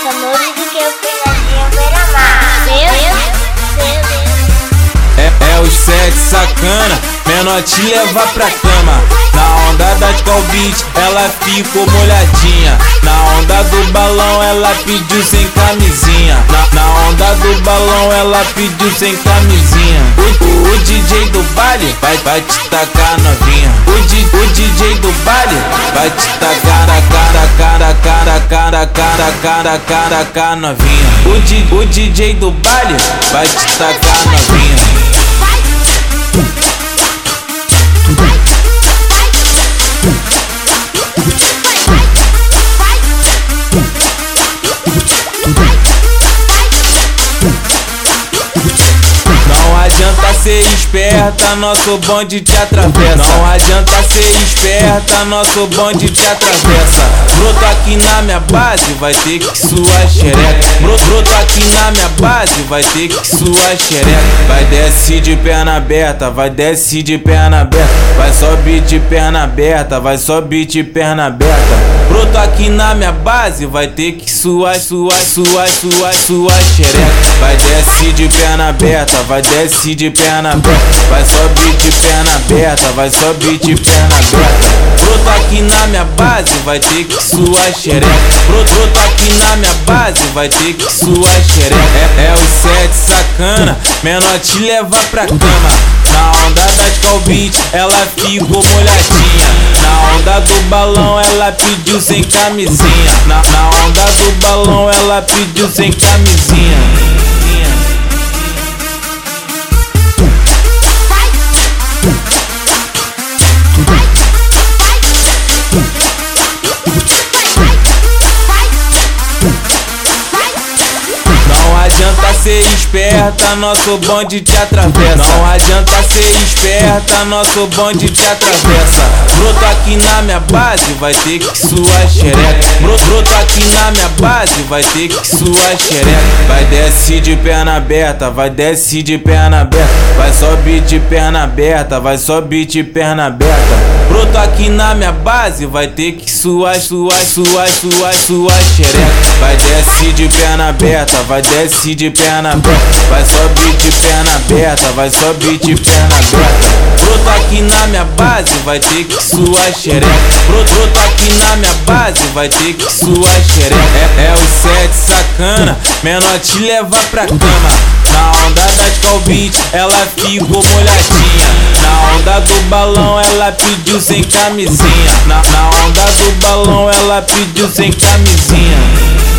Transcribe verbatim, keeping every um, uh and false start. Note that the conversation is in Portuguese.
essa música que eu pegadinha beira-mar. Meu Deus, É, é os sete sacana, menor te levar pra cama. Na onda da Beat, ela ficou molhadinha. Na onda do balão, ela pediu sem camisinha. Na, na onda do balão, ela pediu sem camisinha. O, o, o D J do baile vai, vai te tacar novinha. O, D, o D J do baile vai te tacar a cara, cara, cara, cara, cara, cara, cara, cara, novinha. O, D, o D J do baile vai te tacar novinha. Não adianta ser esperta, nosso bonde te atravessa. Não adianta ser esperta, nosso bonde te atravessa. Broto aqui na minha base, vai ter que suar xereca. Broto aqui na minha base, vai ter que suar xereca. Vai desce de perna aberta, vai desce de perna aberta. Vai sobe de perna aberta, vai sobe de perna aberta. Broto aqui na minha base, vai ter que suar, suar, suar, suar, suar xereca. Vai desce de perna aberta, vai desce de perna aberta. Vai sobe de perna aberta, vai sobe de perna aberta. Broto aqui na minha base, vai ter que suar xereca. Broto, broto aqui na minha base, vai ter que suar xereca. É, é os sete sacana, menor te levar pra cama. Na onda da Beat, ela ficou molhadinha. Na onda do balão, ela pediu sem camisinha. Na, na onda do balão, ela pediu sem camisinha. Não adianta ser esperta, nosso bonde te atravessa. Não adianta ser esperta, nosso bonde te atravessa. Broto aqui na minha base, vai ter que suar xereca. Broto aqui na minha base, vai ter que suar xereca. Vai desce de perna aberta, vai desce de perna aberta. Vai sobe de perna aberta, vai sobe de perna aberta. Broto aqui na minha base, vai ter que suar, suar, suar, suar, suar xereca. Vai desce de perna aberta, vai desce de perna aberta. Vai sobe de perna aberta, vai sobe de perna aberta. Broto aqui na minha base, vai ter que suar xereca. Broto, broto aqui na minha base, vai ter que suar xereca. É, é os sete sacana, menor te levar pra cama. Na onda da Beat, ela ficou molhadinha. Na onda do balão, ela pediu sem camisinha. Na, na onda do balão, ela pediu sem camisinha.